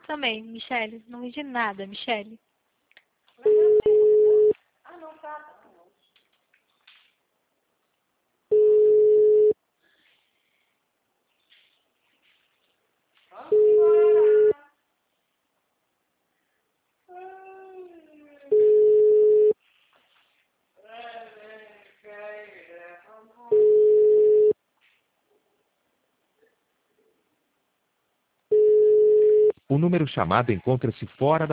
Também, Michele. Não entendi nada, Michele. Ah, não, tá. Vamos embora. O número chamado encontra-se fora da